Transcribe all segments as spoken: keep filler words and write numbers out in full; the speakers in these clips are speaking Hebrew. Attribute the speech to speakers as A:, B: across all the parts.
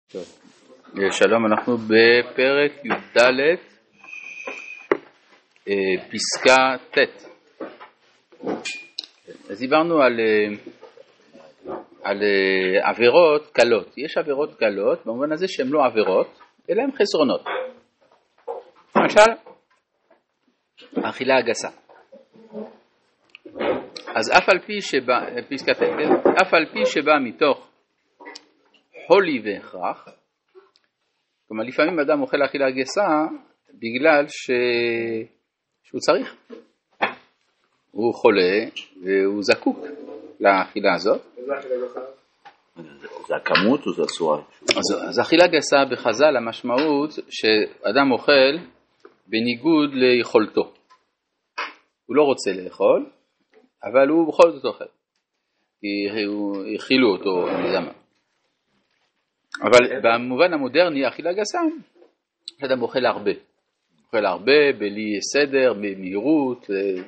A: טוב. שלום, אנחנו בפרק י"ד, פסקה ט'. אז דיברנו על, על עבירות קלות. יש עבירות קלות במובן הזה שהן לא עבירות, אלא הן חסרונות. למשל, האכילה הגסה. אז אף על פי שבא, פסקה ט', אף על פי שבא מתוך חולי והכרח, כלומר לפעמים אדם אוכל אכילה גסה בגלל ש... שהוא צריך, הוא חולה והוא זקוק לאכילה הזאת.
B: זה הכמות או זה הצורה?
A: אז, אז אכילה גסה בחז"ל המשמעות שאדם אוכל בניגוד ליכולתו, הוא לא רוצה לאכול אבל הוא בכל זאת אוכל כי הכילו אותו, אני יודע מה. אבל במובן המודרני, אכילה גסה, אדם אוכל הרבה. אוכל הרבה, בלי סדר, במהירות,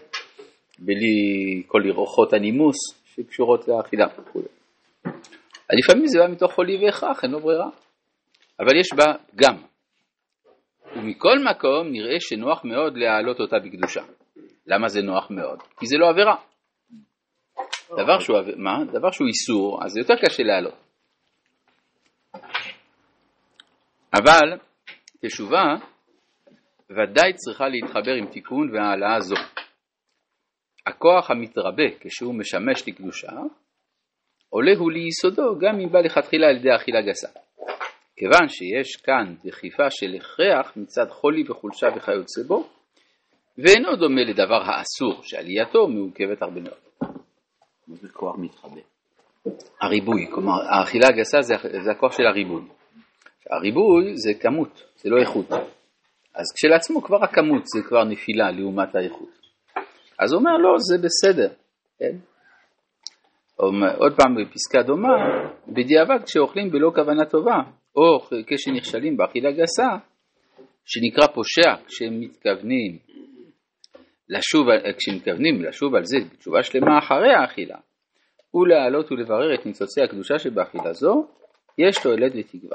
A: בלי כל רוחות הנימוס שקשורות לאכילה. לפעמים זה בא מתוך חולי והכרח, אין לו ברירה. אבל יש בה גם. ומכל מקום נראה שנוח מאוד להעלות אותה בקדושה. למה זה נוח מאוד? כי זה לא עבירה. דבר שהוא, מה? דבר שהוא איסור, אז זה יותר קשה להעלות. אבל תשובה ודאי צריכה להתחבר עם תיקון והעלאה זו. הכוח המתרבה כשהוא משמש לקדושה עולה הוא ליסודו גם אם בא לכתחילה על ידי אכילה גסה. כיוון שיש כאן דחיפה של הכרח מצד חולי וחולשה וכיוצא בו, ואינו דומה לדבר האסור שעלייתו מעוכבת הרבה מאוד.
B: מה זה כוח מתרבה?
A: הריבוי, כלומר האכילה הגסה זה, זה הכוח של הריבוי. הריבוי זה כמות, זה לא איכות. אז כשלעצמו כבר הכמות זה כבר נפילה לעומת האיכות. אז הוא אומר לא, זה בסדר. כן? עוד פעם בפסקה דומה, בדיעבד כשאוכלים בלא כוונה טובה, או כשנכשלים באכילה גסה, שנקרא פושע, כשהם מתכוונים לשוב, כשמתכוונים לשוב על זה בתשובה שלמה אחרי האכילה, ולהעלות ולברר את ניצוצי הקדושה שבאכילה זו, יש תועלת ותקווה.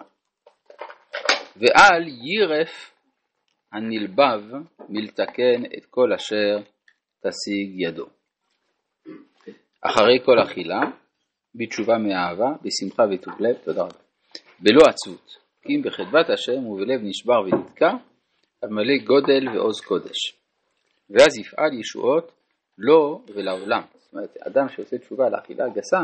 A: ועל יירף הנלבב מלתקן את כל אשר תשיג ידו. אחרי כל אכילה, בתשובה מאהבה, בשמחה וטוב לב, תודה רבה. בלא עצות, כי אם בחדבת השם ובלב נשבר ונתקע, המלא גודל ועוז קודש. ואז יפעל ישועות לו ולעולם. זאת אומרת, אדם שעושה תשובה לאכילה גסה,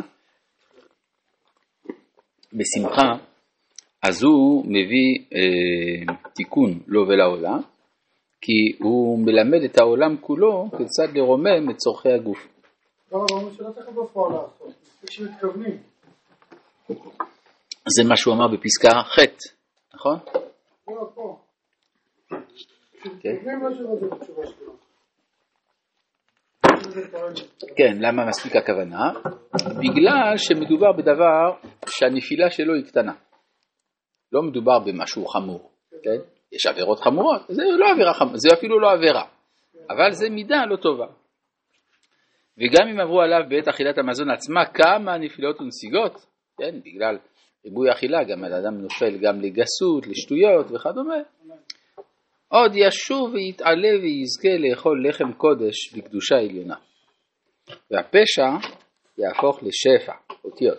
A: בשמחה, אז הוא מביא אה, תיקון לו ולעולם, כי הוא מלמד את העולם כולו כיצד לרומם את צורכי הגוף.
C: לא, אבל שלא צריך בפועל לעשות, כשמתכוונים.
A: זה מה שהוא אמר בפסקה ח', נכון?
C: לא, פה. כשמתכוונים לא שלא זה בתשובה שלו.
A: כן, למה מספיק הכוונה? בגלל שמדובר בדבר שהנפילה שלו היא קטנה. לא מדובר במשהו חמור, כן? יש עבירות חמורות, זה לא עבירה חמורה, זה אפילו לא עבירה, אבל זה מידה לא טובה. וגם אם עברו עליו בעת אכילת המזון עצמה כמה נפילות ונסיגות, כן? בגלל ריבוי אכילה, גם האדם נופל גם לגסות, לשטויות וכדומה, עוד ישוב ויתעלה ויזכה לאכול לחם קודש בקדושה עליונה. והפשע יהפוך לשפע, אותיות.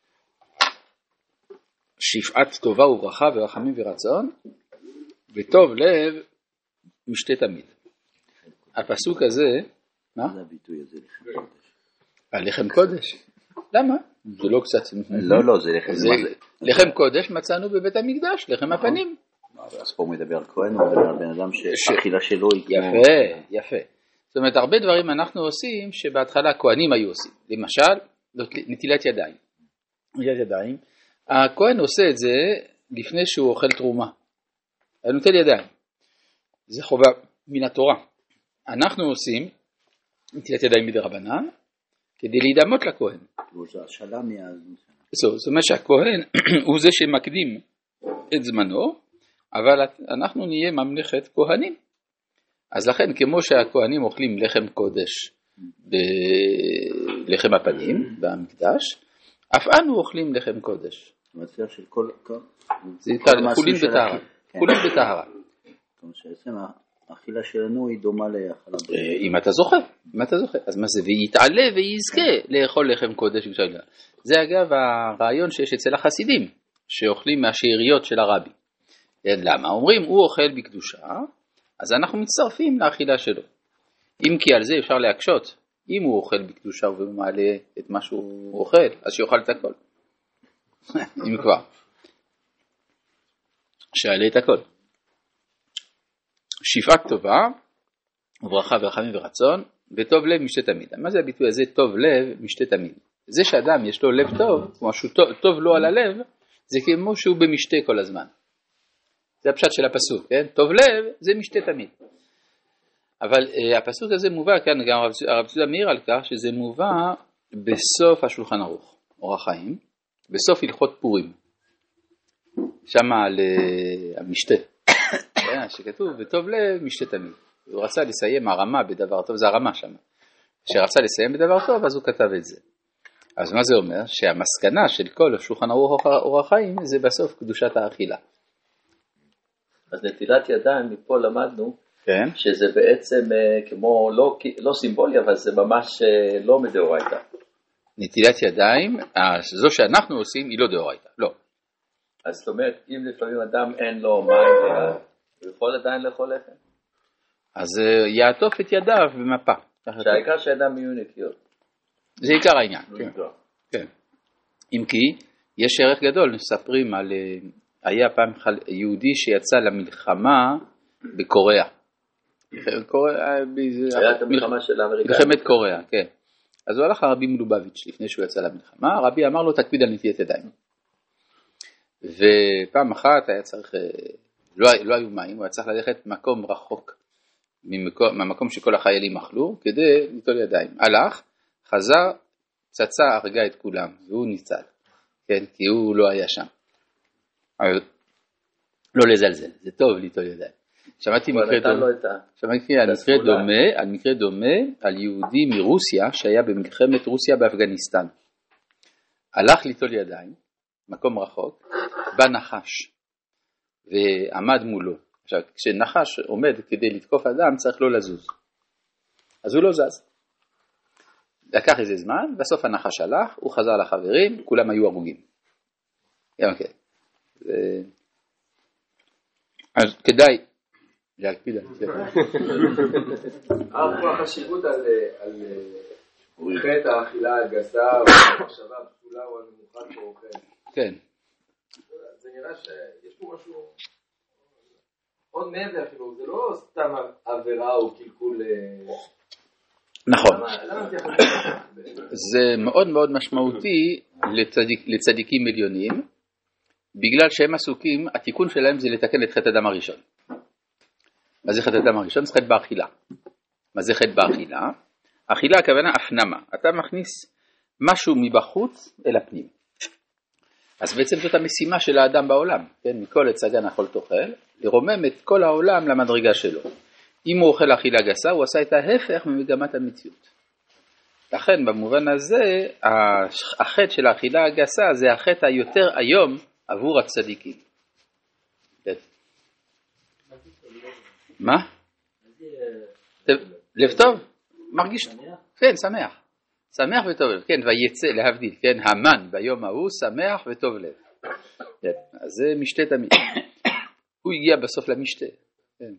A: שפעת טובה וברכה ורחמים ורצון, וטוב לב משתה תמיד. הפסוק הזה, מה?
B: זה הביטוי הזה, לחם קודש.
A: הלחם קודש. למה? זה לא קצת...
B: לא, לא, זה לחם...
A: לחם קודש מצאנו בבית המקדש, לחם הפנים.
B: אז פה מדבר כהן, הוא מדבר בן אדם שהאכילה שלו היא כמו...
A: יפה, יפה. זאת אומרת, הרבה דברים אנחנו עושים שבהתחלה הכהנים היו עושים. למשל, נטילת ידיים. נטילת ידיים. הכהן עושה את זה לפני שהוא אוכל תרומה. הוא נוטל ידיים. זה חובה מן התורה. אנחנו עושים נטילת ידיים מדרבנן כדי להידמות לכהן.
B: זה השאלה מה...
A: זאת אומרת שהכהן הוא זה שמקדים את זמנו, אבל אנחנו נהיה ממלכת כהנים. אז לכן כמו שהכהנים אוכלים לחם קודש בלחם הפנים במקדש, אף אנו אוכלים לחם קודש.
B: מציע של כל...
A: זה חולין בטהרה. חולין בטהרה.
B: זאת אומרת שבעצם האכילה שלנו היא דומה לאכלה.
A: אם אתה זוכר, אם אתה זוכר. אז מה זה? ויתעלה ויזכה לאכול לחם קודש. זה אגב הרעיון שיש אצל החסידים, שאוכלים מהשאריות של הרבי. למה? אומרים, הוא אוכל בקדושה, אז אנחנו מצטרפים לאכילה שלו. אם כי על זה אפשר להקשות, אם הוא אוכל בקדושה והוא מעלה את מה שהוא אוכל, אז שיאכל את הכל. אם כבר. שיעלה את הכל. שפעת טובה, וברכה ורחמים ורצון, וטוב לב משתה תמיד. מה זה הביטוי הזה, טוב לב משתה תמיד? זה שאדם יש לו לב טוב, משהו טוב, טוב לו על הלב, זה כמו שהוא במשתה כל הזמן. זה הפשט של הפסוק, כן? טוב לב זה משתה תמיד. אבל uh, הפסוק הזה מובא כאן, גם הרב צודה מעיר על כך, שזה מובא בסוף השולחן ערוך, אורח חיים, בסוף הלכות פורים. שם על uh, המשתה, שכתוב, וטוב לב משתה תמיד. הוא רצה לסיים הרמה בדבר טוב, זה הרמה שם. כשרצה לסיים בדבר טוב, אז הוא כתב את זה. אז מה זה אומר? שהמסקנה של כל השולחן ערוך אורח חיים, זה בסוף קדושת האכילה.
D: אז נטילת ידיים, מפה למדנו,
A: כן.
D: שזה בעצם כמו לא, לא סימבולי, אבל זה ממש לא מדאורייתא.
A: נטילת ידיים, זו שאנחנו עושים, היא לא דאורייתא, לא.
D: אז זאת אומרת, אם לפעמים אדם אין לו מים, הוא יכול עדיין לאכול לחם?
A: אז יעטוף את ידיו במפה.
D: שהעיקר שידם יהיו נקיות.
A: זה עיקר העניין. כן. כן. אם כי, יש ערך גדול, נספרים על, היה פעם יהודי שיצא למלחמה בקוריאה.
D: הייתה המלחמה של האמריקאים.
A: מלחמת קוריאה, כן. אז הוא הלך הרבי מלובביץ' לפני שהוא יצא למלחמה, הרבי אמר לו תקפיד על נטילת ידיים. ופעם אחת היה צריך, לא, לא היו מים, הוא היה צריך ללכת מקום רחוק ממקום, מהמקום שכל החיילים אכלו, כדי ליטול ידיים. הלך, חזר, צצה, הרגה את כולם, והוא ניצל, כן, כי הוא לא היה שם. אבל לא לזלזל, זה טוב ליטול ידיים. שמעתי מקרה דומה, שמעתי על מקרה דומה, על מקרה דומה, על יהודי מרוסיה, שהיה במלחמת רוסיה באפגניסטן. הלך ליטול ידיים, מקום רחוק, בא נחש, ועמד מולו. עכשיו, כשנחש עומד כדי לתקוף אדם, צריך לא לזוז. אז הוא לא זז. לקח איזה זמן, בסוף הנחש הלך, הוא חזר לחברים, כולם היו הרוגים. גם כן. ו... אז כדאי להקפיד על זה.
E: הרב, פה החשיבות על חטא האכילה הגסה, או המחשבה הפסולה או הנמוכה כאוכל.
A: כן.
E: זה נראה שיש פה משהו עוד מעבר, אפילו, זה לא סתם עבירה או קלקול.
A: נכון. זה מאוד מאוד משמעותי לצדיק, לצדיקים מיליונים, בגלל שהם עסוקים, התיקון שלהם זה לתקן את חטא הדם הראשון. מה זה חטא הדם הראשון? זה חטא באכילה. מה זה חטא באכילה? אכילה הכוונה הפנמה. אתה מכניס משהו מבחוץ אל הפנים. אז בעצם זאת המשימה של האדם בעולם. כן? מכל הצגה נחול תאכל, לרומם את כל העולם למדרגה שלו. אם הוא אוכל אכילה גסה, הוא עשה את ההפך ממגמת המציאות. לכן במובן הזה, החטא של האכילה הגסה זה החטא היותר היום עבור הצדיקים. מה? לב טוב? מרגיש? כן, שמח. שמח וטוב לב. כן, ויצא להבדיל. כן, המן ביום ההוא שמח וטוב לב. כן, אז זה משתה תמיד. הוא הגיע בסוף למשתה. כן.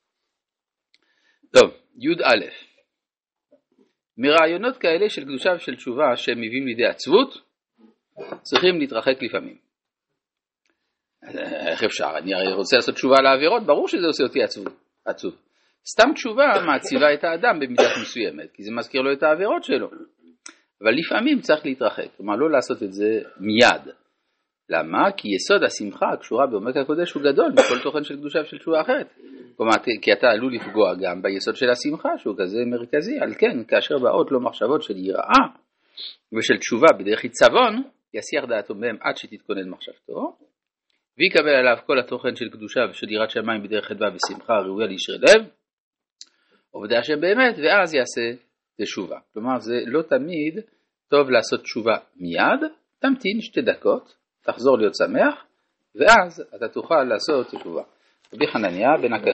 A: טוב, י' א'. מרעיונות כאלה של קדושה ושל תשובה שהם מביאים לידי עצבות, צריכים להתרחק לפעמים. איך אפשר? אני הרי רוצה לעשות תשובה על העבירות, ברור שזה עושה אותי עצוב. עצוב. סתם תשובה מעציבה את האדם במידת מסוימת, כי זה מזכיר לו את העבירות שלו. אבל לפעמים צריך להתרחק, כלומר לא לעשות את זה מיד. למה? כי יסוד השמחה הקשורה בעומק הקודש הוא גדול מכל תוכן של קדושה ושל תשובה אחרת. כלומר, כי אתה עלול לפגוע גם ביסוד של השמחה, שהוא כזה מרכזי. על כן, כאשר באות לו מחשבות של יראה ושל תשובה בדרך עיצבון, יסיח דעתו מהם עד שתתכונן מחשבתו, ויקבל עליו כל התוכן של קדושה ושל יראת שמיים בדרך חדווה ושמחה ראויה לישרי לב, עובדי השם באמת, ואז יעשה תשובה. כלומר, זה לא תמיד טוב לעשות תשובה מיד, תמתין שתי דקות, תחזור להיות שמח, ואז אתה תוכל לעשות תשובה. רבי חנניה בן עקשיא